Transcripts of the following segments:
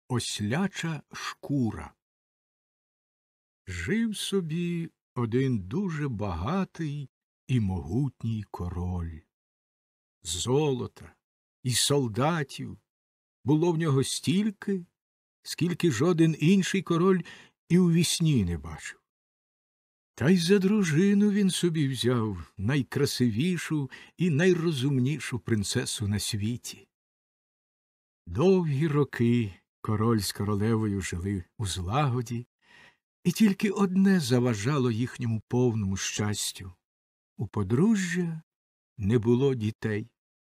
Осляча шкура. Жив собі один дуже багатий і могутній король. Золота і солдатів було в нього стільки, скільки жоден інший король і у вісні не бачив. Та й за дружину він собі взяв найкрасивішу і найрозумнішу принцесу на світі. Довгі роки король з королевою жили у злагоді, і тільки одне заважало їхньому повному щастю — у подружжя не було дітей.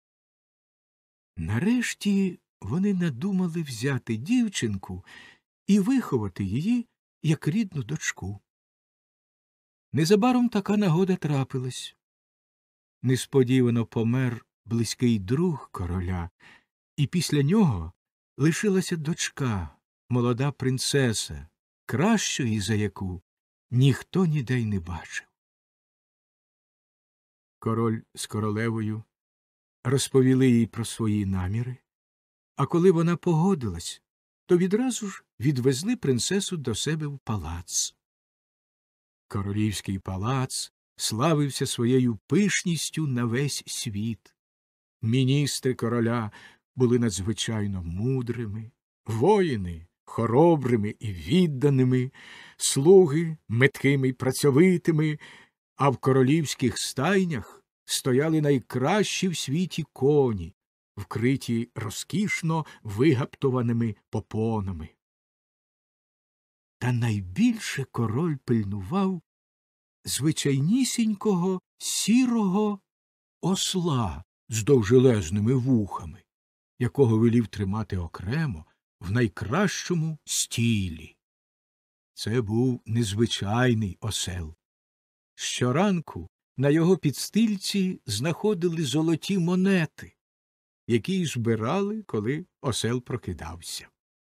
Нарешті вони надумали взяти дівчинку і виховати її як рідну дочку. Незабаром така нагода трапилась. Несподівано помер близький друг короля, і після нього лишилася дочка, молода принцеса, кращої за яку ніхто ніде й не бачив. Король з королевою розповіли їй про свої наміри, а коли вона погодилась, то відразу ж відвезли принцесу до себе в палац. Королівський палац славився своєю пишністю на весь світ. Міністри короля були надзвичайно мудрими, воїни — хоробрими і відданими, слуги — меткими й працьовитими, а в королівських стайнях стояли найкращі в світі коні, вкриті розкішно вигаптованими попонами. Та найбільше король пильнував звичайнісінького сірого осла з довжелезними вухами, якого велів тримати окремо в найкращому стілі. Це був незвичайний осел. Щоранку на його підстильці знаходили золоті монети, які й збирали, коли осел прокидався.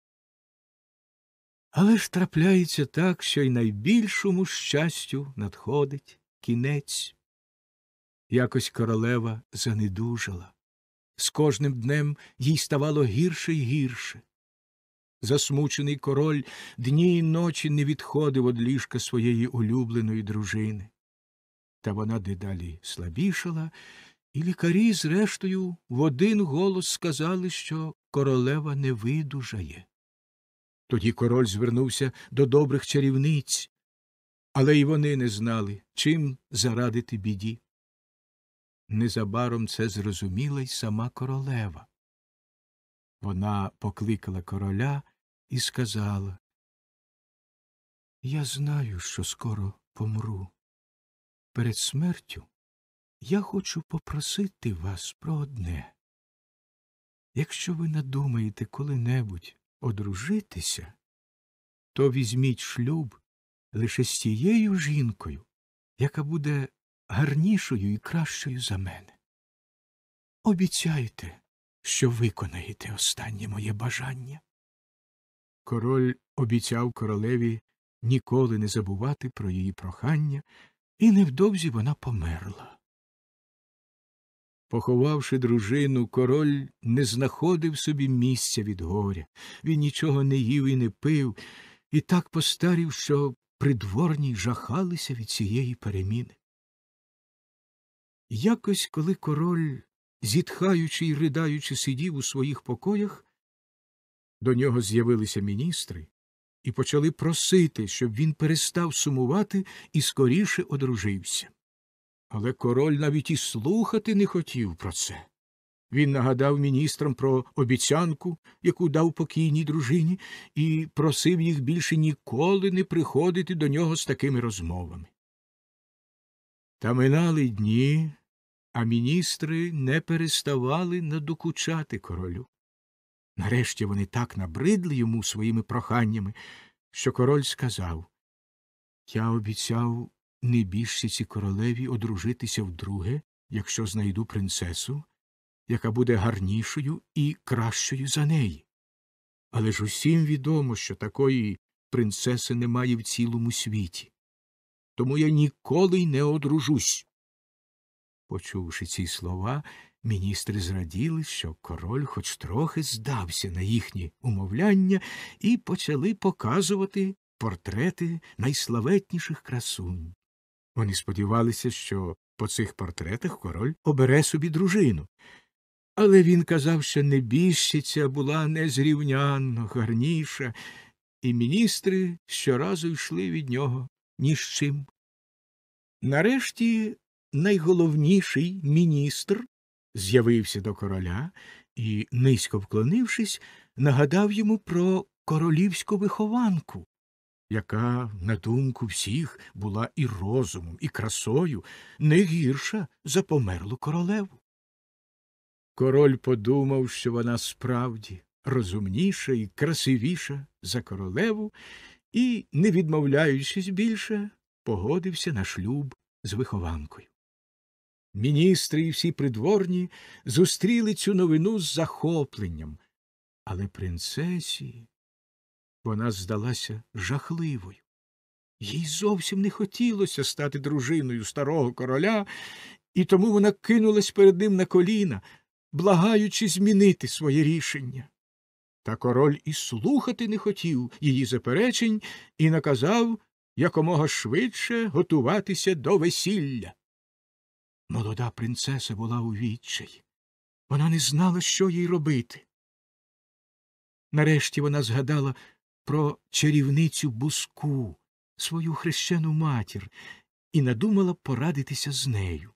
Але ж трапляється так, що й найбільшому щастю надходить кінець. Якось королева занедужала. З кожним днем їй ставало гірше й гірше. Засмучений король дні й ночі не відходив од ліжка своєї улюбленої дружини. Та вона дедалі слабішала, і лікарі, зрештою, в один голос сказали, що королева не видужає. Тоді король звернувся до добрих чарівниць, але й вони не знали, чим зарадити біді. Незабаром це зрозуміла й сама королева. Вона покликала короля і сказала: «Я знаю, що скоро помру. Перед смертю я хочу попросити вас про одне. Якщо ви надумаєте коли-небудь одружитися, то візьміть шлюб лише з тією жінкою, яка буде гарнішою і кращою за мене. Обіцяйте, що виконаєте останнє моє бажання». Король обіцяв королеві ніколи не забувати про її прохання, і невдовзі вона померла. Поховавши дружину, король не знаходив собі місця від горя. Він нічого не їв і не пив, і так постарів, що придворні жахалися від цієї переміни. Якось, коли король, зітхаючи й ридаючи, сидів у своїх покоях, до нього з'явилися міністри і почали просити, щоб він перестав сумувати і скоріше одружився. Але король навіть і слухати не хотів про це. Він нагадав міністрам про обіцянку, яку дав покійній дружині, і просив їх більше ніколи не приходити до нього з такими розмовами. Та минали дні, а міністри не переставали надокучати королю. Нарешті вони так набридли йому своїми проханнями, що король сказав: «Я обіцяв небіжчиці королеві одружитися вдруге, якщо знайду принцесу, яка буде гарнішою і кращою за неї. Але ж усім відомо, що такої принцеси немає в цілому світі. Тому я ніколи й не одружусь». Почувши ці слова, Міністри зраділи, що король хоч трохи здався на їхні умовляння, і почали показувати портрети найславетніших красунь. Вони сподівалися, що по цих портретах король обере собі дружину. Але він казав, що небіжчиця була незрівнянно гарніша, і міністри щоразу йшли від нього ні з чим. Нарешті найголовніший міністр з'явився до короля і, низько вклонившись, нагадав йому про королівську вихованку, яка, на думку всіх, була і розумом, і красою не гірша за померлу королеву. Король подумав, що вона справді розумніша і красивіша за королеву, і, не відмовляючись більше, погодився на шлюб з вихованкою. Міністри і всі придворні зустріли цю новину з захопленням, але принцесі вона здалася жахливою. Їй зовсім не хотілося стати дружиною старого короля, і тому вона кинулась перед ним на коліна, благаючи змінити своє рішення. Та король і слухати не хотів її заперечень і наказав якомога швидше готуватися до весілля. Молода принцеса була у відчаї. Вона не знала, що їй робити. Нарешті вона згадала про чарівницю Бузку, свою хрещену матір, і надумала порадитися з нею.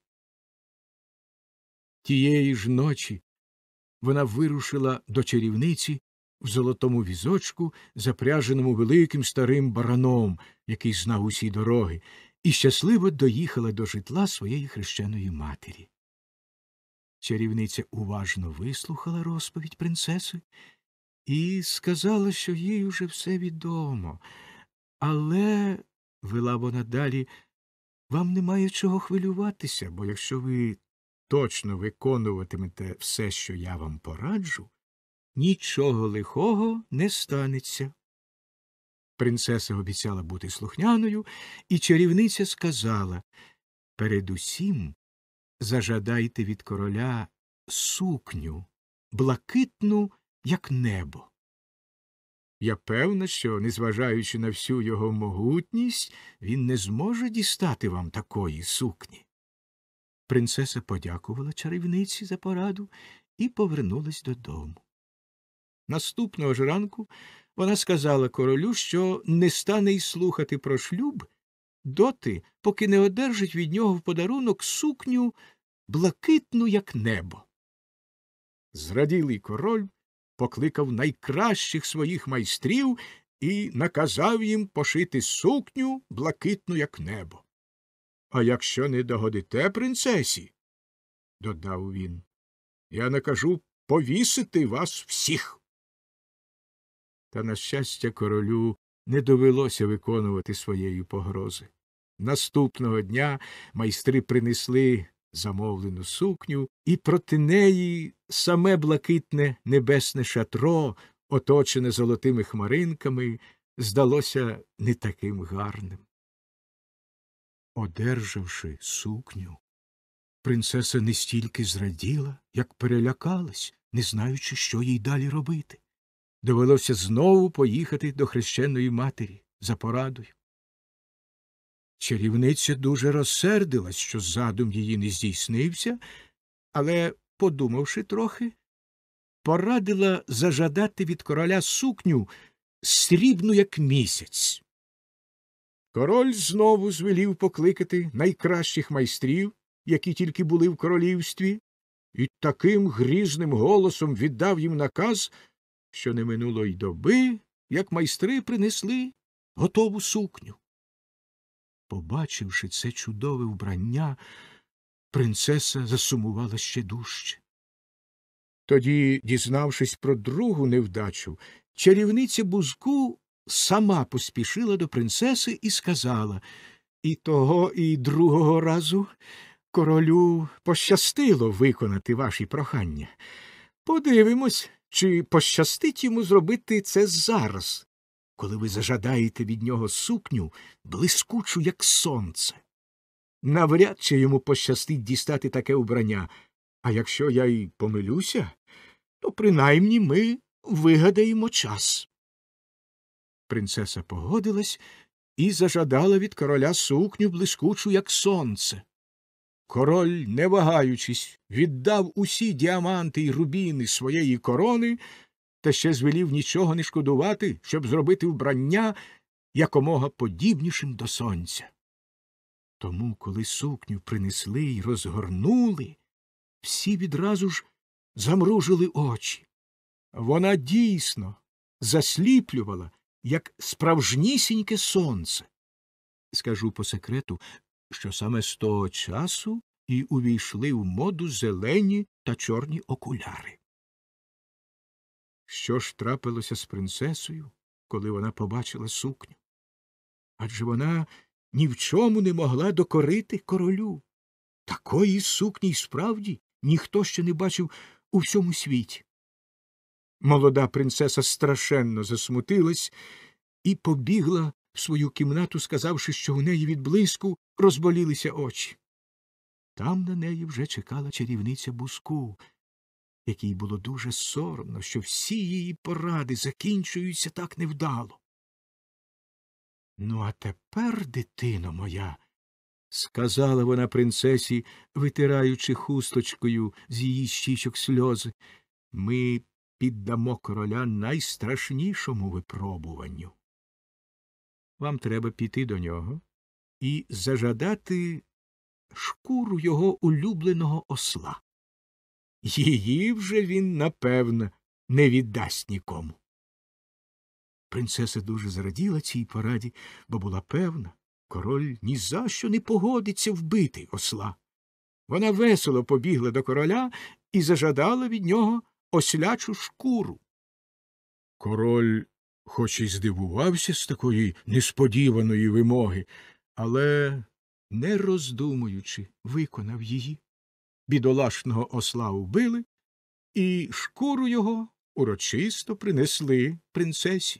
Тієї ж ночі вона вирушила до чарівниці в золотому візочку, запряженому великим старим бараном, який знав усі дороги, і щасливо доїхала до житла своєї хрещеної матері. Чарівниця уважно вислухала розповідь принцеси і сказала, що їй уже все відомо. Але, вела вона далі, вам немає чого хвилюватися, бо якщо ви точно виконуватимете все, що я вам пораджу, нічого лихого не станеться. Принцеса обіцяла бути слухняною, і чарівниця сказала, передусім зажадайте від короля сукню, блакитну, як небо. Я певна, що, незважаючи на всю його могутність, він не зможе дістати вам такої сукні. Принцеса подякувала чарівниці за пораду і повернулась додому. Наступного ж ранку вона сказала королю, що не стане й слухати про шлюб доти, поки не одержить від нього в подарунок сукню блакитну, як небо. Зраділий король покликав найкращих своїх майстрів і наказав їм пошити сукню блакитну, як небо. — А якщо не догодите принцесі, — додав він, — я накажу повісити вас всіх. Та, на щастя, королю не довелося виконувати своєї погрози. Наступного дня майстри принесли замовлену сукню, і проти неї саме блакитне небесне шатро, оточене золотими хмаринками, здалося не таким гарним. Одержавши сукню, принцеса не стільки зраділа, як перелякалась, не знаючи, що їй далі робити. Довелося знову поїхати до хрещеної матері за порадою. Чарівниця дуже розсердилась, що задум її не здійснився, але, подумавши трохи, порадила зажадати від короля сукню срібну, як місяць. Король знову звелів покликати найкращих майстрів, які тільки були в королівстві, і таким грізним голосом віддав їм наказ, що не минуло й доби, як майстри принесли готову сукню. Побачивши це чудове вбрання, принцеса засумувала ще дужче. Тоді, дізнавшись про другу невдачу, чарівниця Бузку сама поспішила до принцеси і сказала, і того, і другого разу королю пощастило виконати ваші прохання. Подивимось, чи пощастить йому зробити це зараз, коли ви зажадаєте від нього сукню, блискучу, як сонце. Навряд чи йому пощастить дістати таке убрання, А якщо я й помилюся, то принаймні ми вигадаємо час. Принцеса погодилась і зажадала від короля сукню блискучу, як сонце. Король, не вагаючись, віддав усі діаманти й рубіни своєї корони та ще звелів нічого не шкодувати, щоб зробити вбрання якомога подібнішим до сонця. Тому, коли сукню принесли й розгорнули, всі відразу ж замружили очі. Вона дійсно засліплювала, як справжнісіньке сонце. Скажу по секрету, що саме з того часу і увійшли в моду зелені та чорні окуляри. Що ж трапилося з принцесою, коли вона побачила сукню? Адже вона ні в чому не могла докорити королю. Такої сукні й справді ніхто ще не бачив у всьому світі. Молода принцеса страшенно засмутилась і побігла в свою кімнату, сказавши, що у неї від блиску розболілися очі. Там на неї вже чекала чарівниця Буску, якій було дуже соромно, що всі її поради закінчуються так невдало. — Ну, а тепер, дитино моя, — сказала вона принцесі, витираючи хусточкою з її щічок сльози, — ми піддамо короля найстрашнішому випробуванню. Вам треба піти до нього і зажадати шкуру його улюбленого осла. Її вже він, напевно, не віддасть нікому. Принцеса дуже зраділа цій пораді, бо була певна, король ні за що не погодиться вбити осла. Вона весело побігла до короля і зажадала від нього ослячу шкуру. Король хоч і здивувався з такої несподіваної вимоги, але, не роздумуючи, виконав її. Бідолашного осла вбили, і шкуру його урочисто принесли принцесі.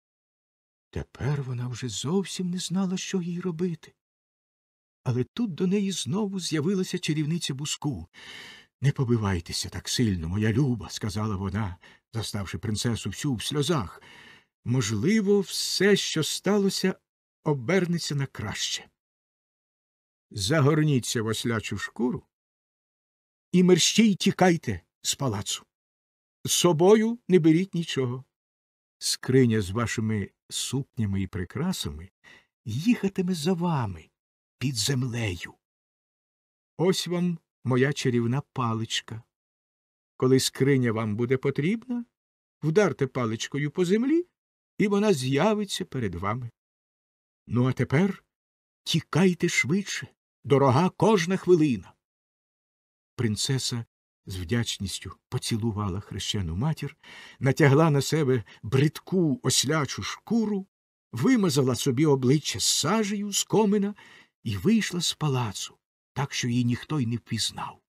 Тепер вона вже зовсім не знала, що їй робити. Але тут до неї знову з'явилася чарівниця Буску. — Не побивайтеся так сильно, моя люба, — сказала вона, заставши принцесу всю в сльозах. — Можливо, все, що сталося, обернеться на краще. Загорніться в ослячу шкуру і мерщій тікайте з палацу. З собою не беріть нічого. Скриня з вашими сукнями і прикрасами їхатиме за вами під землею. Ось вам моя чарівна паличка. Коли скриня вам буде потрібна, вдарте паличкою по землі, і вона з'явиться перед вами. Ну, а тепер тікайте швидше, дорога кожна хвилина. Принцеса з вдячністю поцілувала хрещену матір, натягла на себе бридку ослячу шкуру, вимазала собі обличчя сажею з комина і вийшла з палацу, так що її ніхто й не впізнав.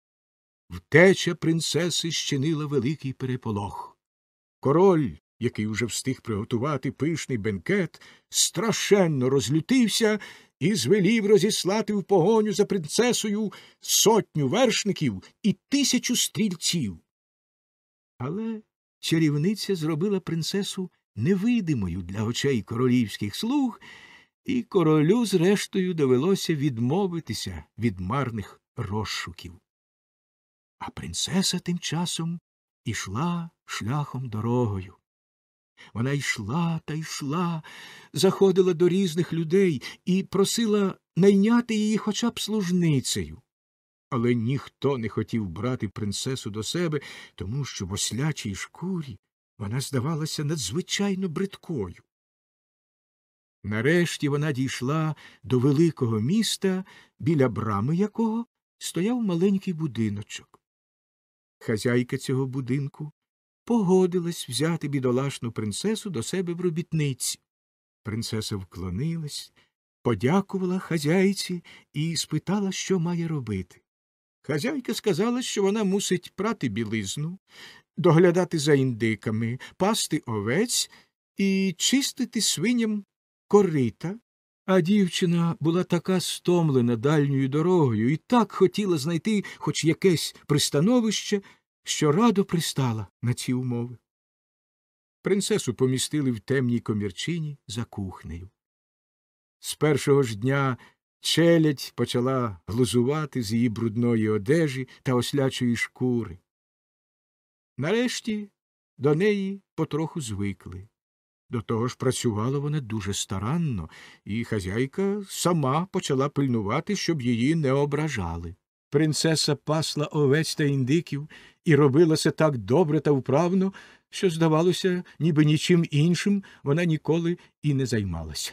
Втеча принцеси щинила великий переполох. Король, який уже встиг приготувати пишний бенкет, страшенно розлютився і звелів розіслати в погоню за принцесою 100 вершників і 1000 стрільців. Але чарівниця зробила принцесу невидимою для очей королівських слуг, і королю, зрештою, довелося відмовитися від марних розшуків. А принцеса тим часом ішла шляхом дорогою. Вона йшла та йшла, заходила до різних людей і просила найняти її хоча б служницею. Але ніхто не хотів брати принцесу до себе, тому що в ослячій шкурі вона здавалася надзвичайно бридкою. Нарешті вона дійшла до великого міста, біля брами якого стояв маленький будиночок. Хазяйка цього будинку погодилась взяти бідолашну принцесу до себе в робітниці. Принцеса вклонилась, подякувала хазяйці і спитала, що має робити. Хазяйка сказала, що вона мусить прати білизну, доглядати за індиками, пасти овець і чистити свиням корита, А дівчина була така стомлена дальньою дорогою і так хотіла знайти хоч якесь пристановище, що радо пристала на ці умови. Принцесу помістили в темній комірчині за кухнею. З першого ж дня челядь почала глузувати з її брудної одежі та ослячої шкури. Нарешті до неї потроху звикли. До того ж працювала вона дуже старанно, і хазяйка сама почала пильнувати, щоб її не ображали. Принцеса пасла овець та індиків і робила це так добре та вправно, що, здавалося, ніби нічим іншим вона ніколи і не займалася.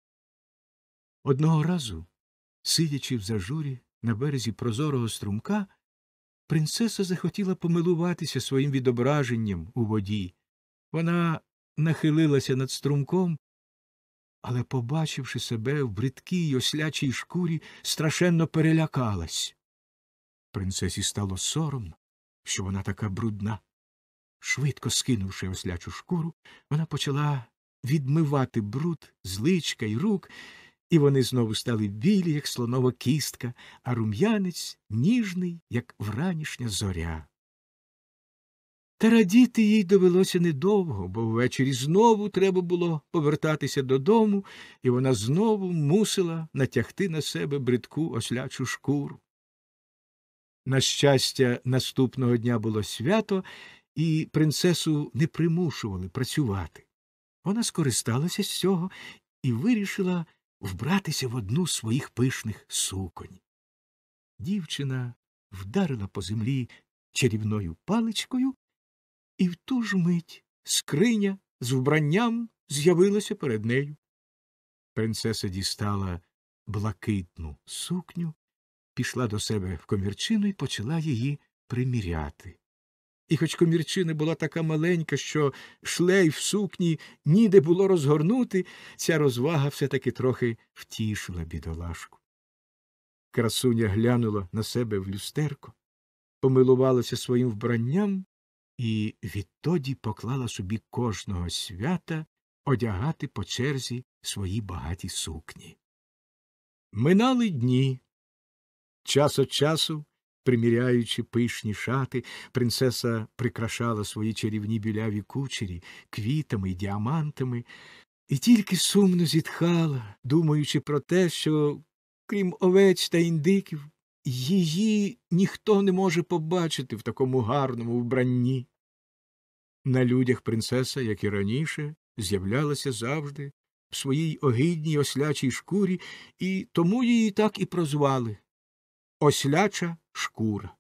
Одного разу, сидячи в зажурі на березі прозорого струмка, принцеса захотіла помилуватися своїм відображенням у воді. Вона нахилилася над струмком, але, побачивши себе в бридкій ослячій шкурі, страшенно перелякалась. Принцесі стало соромно, що вона така брудна. Швидко скинувши ослячу шкуру, вона почала відмивати бруд з личка й рук, і вони знову стали білі, як слонова кістка, а рум'янець ніжний, як вранішня зоря. Та радіти їй довелося недовго, бо ввечері знову треба було повертатися додому, і вона знову мусила натягти на себе бридку ослячу шкуру. На щастя, наступного дня було свято, і принцесу не примушували працювати. Вона скористалася з цього і вирішила вбратися в одну з своїх пишних суконь. Дівчина вдарила по землі чарівною паличкою, і в ту ж мить скриня з вбранням з'явилася перед нею. Принцеса дістала блакитну сукню, пішла до себе в комірчину і почала її приміряти. І хоч комірчина була така маленька, що шлейф сукні ніде було розгорнути, ця розвага все-таки трохи втішила бідолашку. Красуня глянула на себе в люстерко, помилувалася своїм вбранням і відтоді поклала собі кожного свята одягати по черзі свої багаті сукні. Минали дні. Час від часу, приміряючи пишні шати, принцеса прикрашала свої чарівні біляві кучері квітами й діамантами, і тільки сумно зітхала, думаючи про те, що, крім овець та індиків, її ніхто не може побачити в такому гарному вбранні. На людях принцеса, як і раніше, з'являлася завжди в своїй огидній ослячій шкурі, і тому її так і прозвали — Осляча шкура.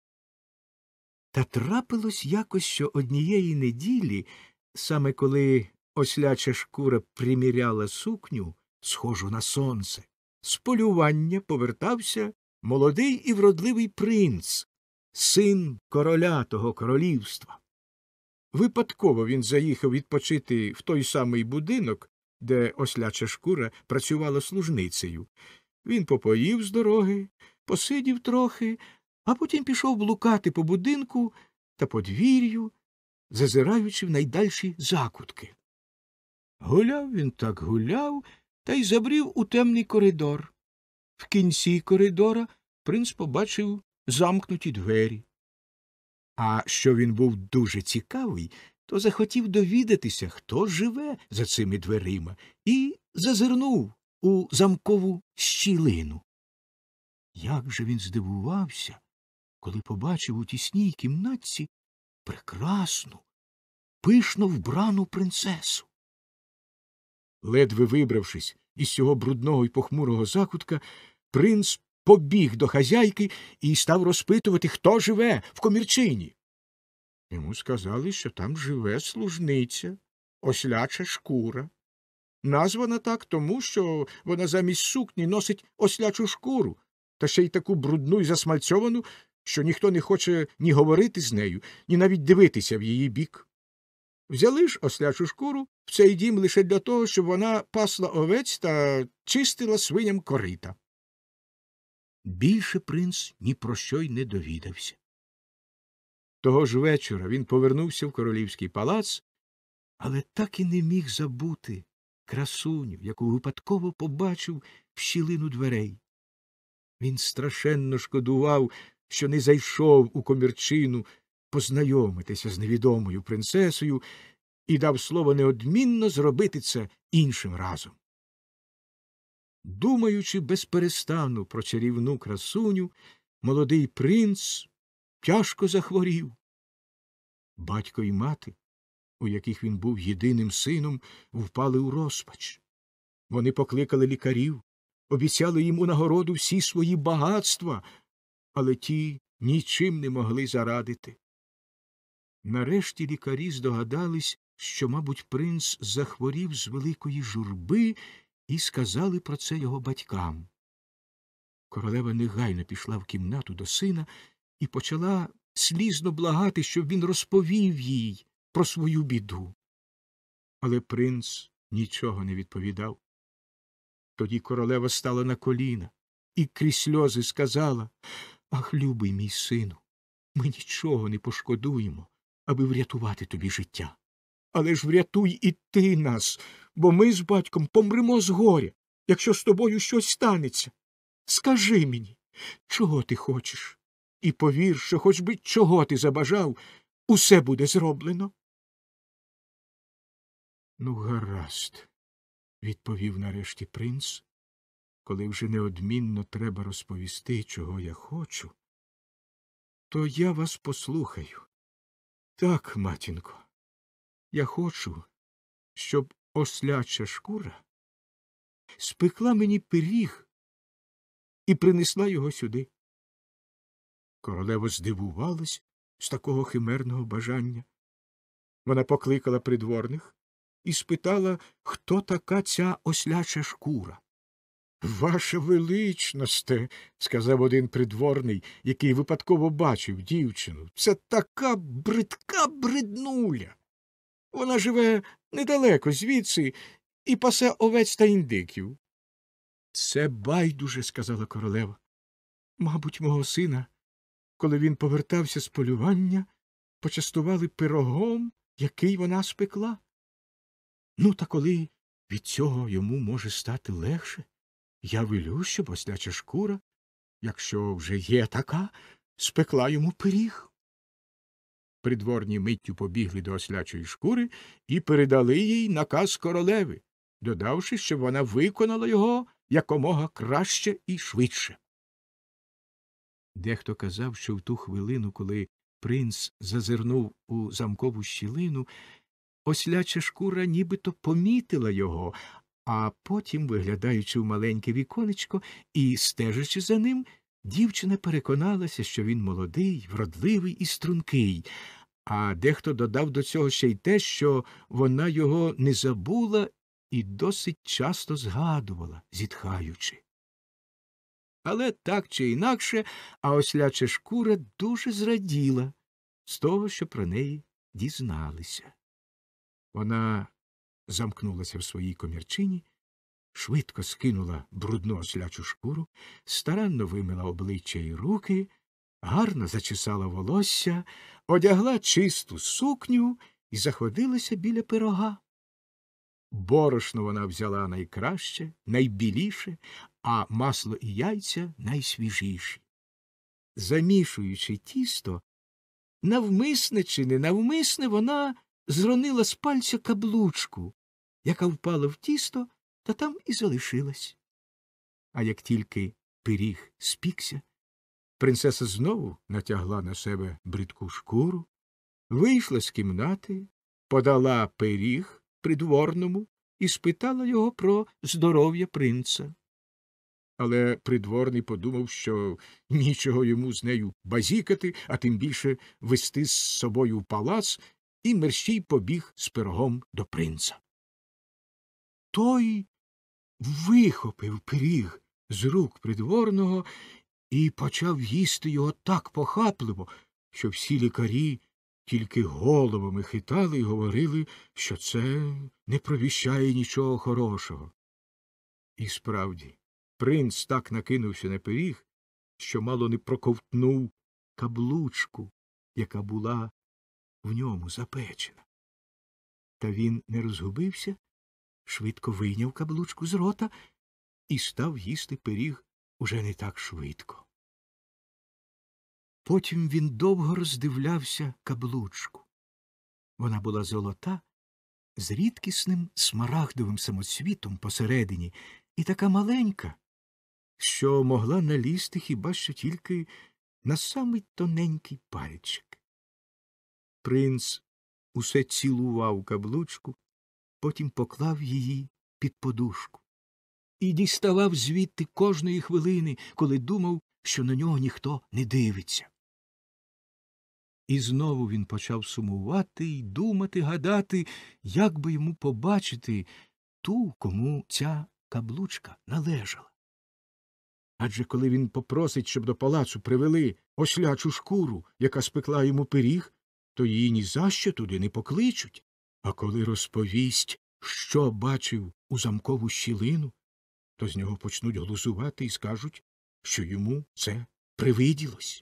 Та трапилось якось, що однієї неділі, саме коли осляча шкура приміряла сукню, схожу на сонце, з полювання повертався молодий і вродливий принц, син короля того королівства. Випадково він заїхав відпочити в той самий будинок, де осляча шкура працювала служницею. Він попоїв з дороги, посидів трохи, а потім пішов блукати по будинку та подвір'ю, зазираючи в найдальші закутки. Гуляв він так гуляв, та й забрів у темний коридор. В кінці коридора принц побачив замкнуті двері. А що він був дуже цікавий, то захотів довідатися, хто живе за цими дверима, і зазирнув у замкову щілину. Як же він здивувався, коли побачив у тісній кімнатці прекрасну, пишно вбрану принцесу. Ледве вибравшись із цього брудного й похмурого закутка, принц побіг до хазяйки і став розпитувати, хто живе в комірчині. Йому сказали, що там живе служниця, осляча шкура. Названа так тому, що вона замість сукні носить ослячу шкуру, та ще й таку брудну й засмальцьовану, що ніхто не хоче ні говорити з нею, ні навіть дивитися в її бік. Взяли ж ослячу шкуру в цей дім лише для того, щоб вона пасла овець та чистила свиням корита. Більше принц ні про що й не довідався. Того ж вечора він повернувся в королівський палац, але так і не міг забути красуню, яку випадково побачив в щілину дверей. Він страшенно шкодував, що не зайшов у комірчину познайомитися з невідомою принцесою і дав слово неодмінно зробити це іншим разом. Думаючи безперестану про чарівну красуню, молодий принц тяжко захворів. Батько і мати, у яких він був єдиним сином, впали у розпач. Вони покликали лікарів, обіцяли їм у нагороду всі свої багатства, але ті нічим не могли зарадити. Нарешті лікарі здогадались, що, мабуть, принц захворів з великої журби, і сказали про це його батькам. Королева негайно пішла в кімнату до сина і почала слізно благати, щоб він розповів їй про свою біду. Але принц нічого не відповідав. Тоді королева стала на коліна і крізь сльози сказала: «Ах, любий мій сину, ми нічого не пошкодуємо, аби врятувати тобі життя. Але ж врятуй і ти нас, бо ми з батьком помремо з горя, якщо з тобою щось станеться. Скажи мені, чого ти хочеш? І повір, що хоч би чого ти забажав, усе буде зроблено». «Ну, гаразд», – відповів нарешті принц, «коли вже неодмінно треба розповісти, чого я хочу, то я вас послухаю. Так, матінко, я хочу, щоб осляча шкура спекла мені пиріг і принесла його сюди». Королева здивувалась з такого химерного бажання. Вона покликала придворних і спитала, хто така ця осляча шкура. «Ваша величносте», – сказав один придворний, який випадково бачив дівчину, – «це така бридка бреднуля. Вона живе недалеко звідси і пасе овець та індиків». «Це байдуже», – сказала королева. «Мабуть, мого сина, коли він повертався з полювання, почастували пирогом, який вона спекла. Ну, та коли від цього йому може стати легше, я велю, щоб осляча шкура, якщо вже є така, спекла йому пиріг». Придворні миттю побігли до ослячої шкури і передали їй наказ королеви, додавши, щоб вона виконала його якомога краще і швидше. Дехто казав, що в ту хвилину, коли принц зазирнув у замкову щілину, осляча шкура нібито помітила його, а потім, виглядаючи в маленьке віконечко і стежачи за ним, дівчина переконалася, що він молодий, вродливий і стрункий, а дехто додав до цього ще й те, що вона його не забула і досить часто згадувала, зітхаючи. Але так чи інакше, а осляча шкура дуже зраділа з того, що про неї дізналися. Вона замкнулася в своїй комірчині, швидко скинула брудну ослячу шкуру, старанно вимила обличчя й руки, гарно зачесала волосся, одягла чисту сукню і заходилася біля пирога. Борошно вона взяла найкраще, найбіліше, а масло і яйця найсвіжіші. Замішуючи тісто, навмисне чи ненавмисне, вона зронила з пальця каблучку, яка впала в тісто та там і залишилась. А як тільки пиріг спікся, принцеса знову натягла на себе бридку шкуру, вийшла з кімнати, подала пиріг придворному і спитала його про здоров'я принца. Але придворний подумав, що нічого йому з нею базікати, а тим більше вести з собою в палац, і мерщій побіг з пирогом до принца. Той вихопив пиріг з рук придворного і почав їсти його так похапливо, що всі лікарі тільки головами хитали і говорили, що це не провіщає нічого хорошого. І справді, принц так накинувся на пиріг, що мало не проковтнув каблучку, яка була в ньому запечена. Та він не розгубився швидко вийняв каблучку з рота і став їсти пиріг уже не так швидко. Потім він довго роздивлявся каблучку. Вона була золота, з рідкісним смарагдовим самоцвітом посередині, і така маленька, що могла налізти хіба що тільки на самий тоненький пальчик. Принц усе цілував каблучку, потім поклав її під подушку і діставав звідти кожної хвилини, коли думав, що на нього ніхто не дивиться. І знову він почав сумувати й думати, гадати, як би йому побачити ту, кому ця каблучка належала. Адже коли він попросить, щоб до палацу привели ослячу шкуру, яка спекла йому пиріг, то її ні за що туди не покличуть. А коли розповість, що бачив у замкову щілину, то з нього почнуть глузувати і скажуть, що йому це привиділось.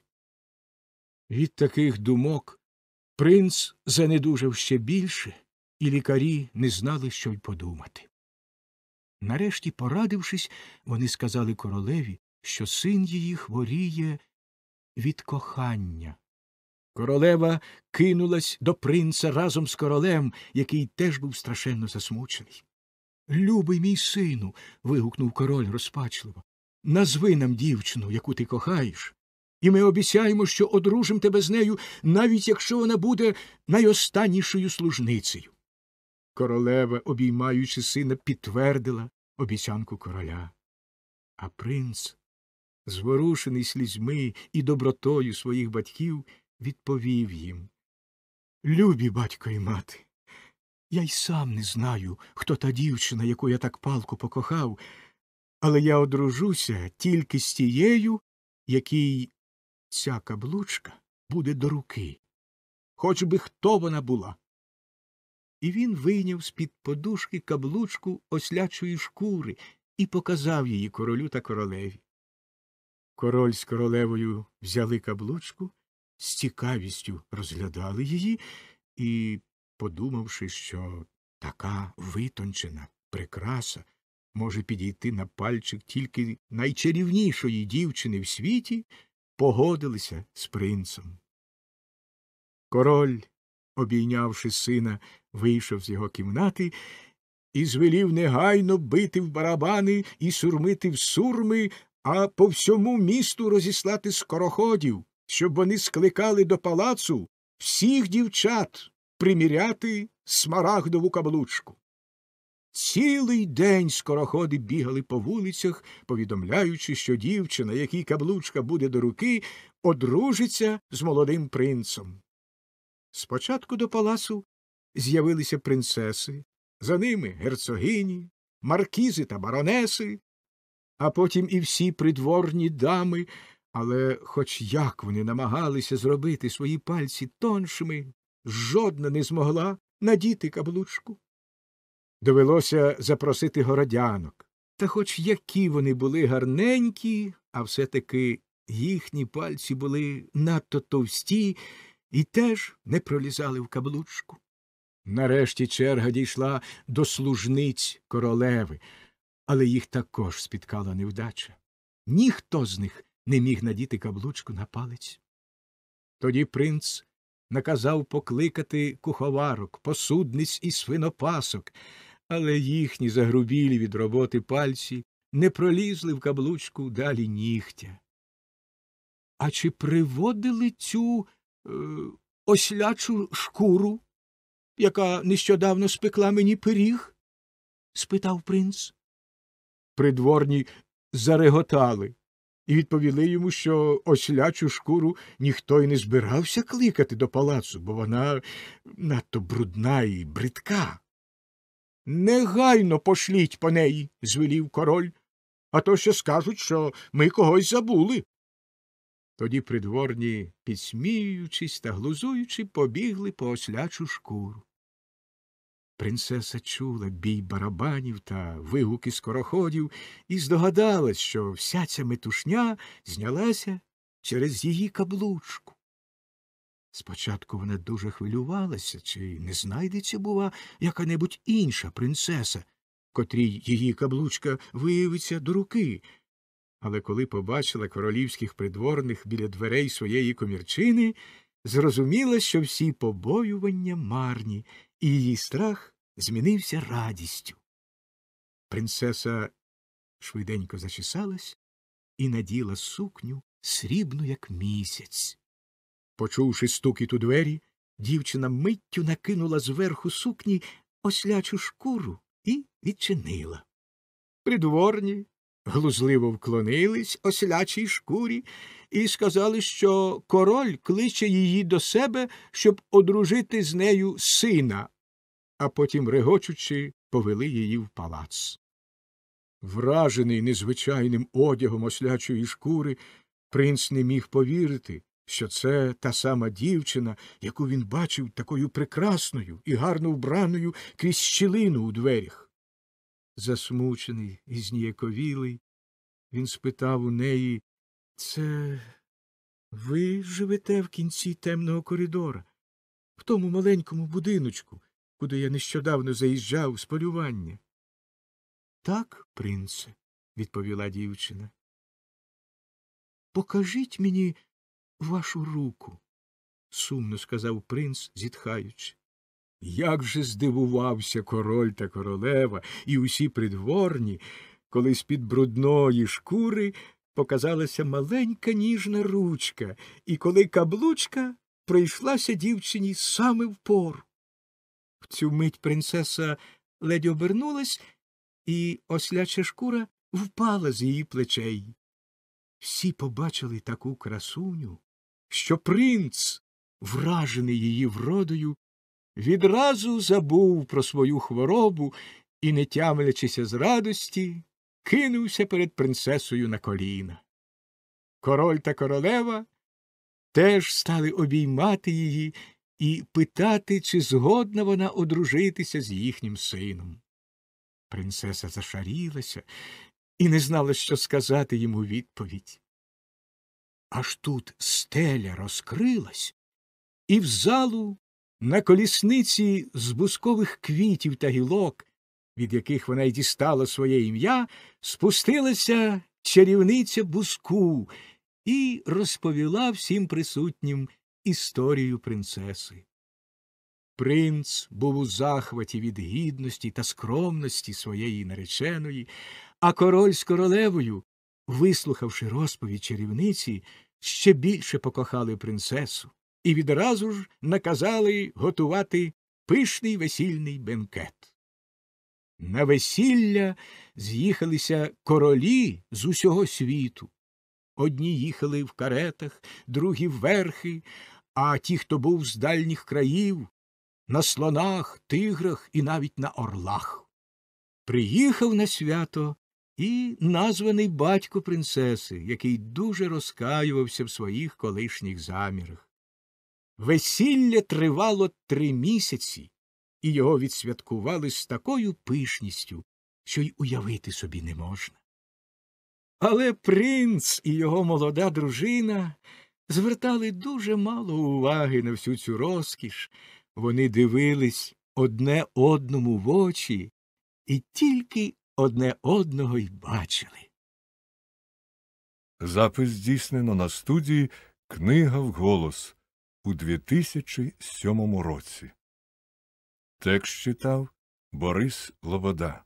Від таких думок принц занедужав ще більше, і лікарі не знали, що й подумати. Нарешті, порадившись, вони сказали королеві, що син її хворіє від кохання. Королева кинулась до принца разом з королем, який теж був страшенно засмучений. «Любий мій сину!» – вигукнув король розпачливо. «Назви нам дівчину, яку ти кохаєш, і ми обіцяємо, що одружимо тебе з нею, навіть якщо вона буде найостаннішою служницею». Королева, обіймаючи сина, підтвердила обіцянку короля. А принц, зворушений слізьми і добротою своїх батьків, відповів їм: «Любі батько і мати, я й сам не знаю, хто та дівчина, яку я так палко покохав, але я одружуся тільки з тією, якій ця каблучка буде до руки, хоч би хто вона була». І він вийняв з-під подушки каблучку ослячої шкури і показав її королю та королеві. Король з королевою взяли каблучку, з цікавістю розглядали її і, подумавши, що така витончена прикраса може підійти на пальчик тільки найчарівнішої дівчини в світі, погодилися з принцем. Король, обійнявши сина, вийшов з його кімнати і звелів негайно бити в барабани і сурмити в сурми, а по всьому місту розіслати скороходів, щоб вони скликали до палацу всіх дівчат приміряти смарагдову каблучку. Цілий день скороходи бігали по вулицях, повідомляючи, що дівчина, якій каблучка буде до руки, одружиться з молодим принцем. Спочатку до палацу з'явилися принцеси, за ними герцогині, маркізи та баронеси, а потім і всі придворні дами, але хоч як вони намагалися зробити свої пальці тоншими, жодна не змогла надіти каблучку. Довелося запросити городянок. Та хоч які вони були гарненькі, а все-таки їхні пальці були надто товсті і теж не пролізали в каблучку. Нарешті черга дійшла до служниць королеви, але їх також спіткала невдача. Ніхто з них не міг надіти каблучку на палець. Тоді принц наказав покликати куховарок, посудниць і свинопасок, але їхні загрубілі від роботи пальці не пролізли в каблучку далі нігтя. — А чи приводили цю ослячу шкуру, яка нещодавно спекла мені пиріг? — спитав принц. Придворні зареготали і відповіли йому, що ослячу шкуру ніхто й не збирався кликати до палацу, бо вона надто брудна і бридка. — Негайно пошліть по неї, — звелів король, — а то ще скажуть, що ми когось забули. Тоді придворні, підсміюючись та глузуючи, побігли по ослячу шкуру. Принцеса чула бій барабанів та вигуки скороходів і здогадалась, що вся ця метушня знялася через її каблучку. Спочатку вона дуже хвилювалася, чи не знайдеться, бува, яка-небудь інша принцеса, котрій її каблучка виявиться до руки. Але коли побачила королівських придворних біля дверей своєї комірчини, зрозуміла, що всі побоювання марні, і її страх змінився радістю. Принцеса швиденько зачесалась і наділа сукню срібну, як місяць. Почувши стукіт у двері, дівчина миттю накинула зверху сукні ослячу шкуру і відчинила. Придворні глузливо вклонились ослячій шкурі і сказали, що король кличе її до себе, щоб одружити з нею сина, а потім, регочучи, повели її в палац. Вражений незвичайним одягом ослячої шкури, принц не міг повірити, що це та сама дівчина, яку він бачив такою прекрасною і гарно вбраною крізь щілину у дверях. Засмучений і зніяковілий, він спитав у неї: «Це ви живете в кінці темного коридора, в тому маленькому будиночку, куди я нещодавно заїжджав з полювання?» «Так, принце», – відповіла дівчина. «Покажіть мені вашу руку», – сумно сказав принц, зітхаючи. Як же здивувався король та королева і усі придворні, коли з-під брудної шкури показалася маленька ніжна ручка, і коли каблучка прийшлася дівчині саме впору. В цю мить принцеса ледь обернулась, і осляча шкура впала з її плечей. Всі побачили таку красуню, що принц, вражений її вродою, відразу забув про свою хворобу і, не тямлячися з радості, кинувся перед принцесою на коліна. Король та королева теж стали обіймати її і питати, чи згодна вона одружитися з їхнім сином. Принцеса зашарілася і не знала, що сказати йому відповідь. Аж тут стеля розкрилась, і в залу на колісниці з бускових квітів та гілок, від яких вона й дістала своє ім'я, спустилася чарівниця буску і розповіла всім присутнім історію принцеси. Принц був у захваті від гідності та скромності своєї нареченої, а король з королевою, вислухавши розповідь чарівниці, ще більше покохали принцесу і відразу ж наказали готувати пишний весільний бенкет. На весілля з'їхалися королі з усього світу. Одні їхали в каретах, другі верхи, а ті, хто був з дальніх країв, на слонах, тиграх і навіть на орлах. Приїхав на свято і названий батько принцеси, який дуже розкаювався в своїх колишніх замірах. Весілля тривало 3 місяці, і його відсвяткували з такою пишністю, що й уявити собі не можна. Але принц і його молода дружина звертали дуже мало уваги на всю цю розкіш. Вони дивились одне одному в очі і тільки одне одного й бачили. Запис здійснено на студії «Книга вголос» у 2007 році. Текст читав Борис Лобода.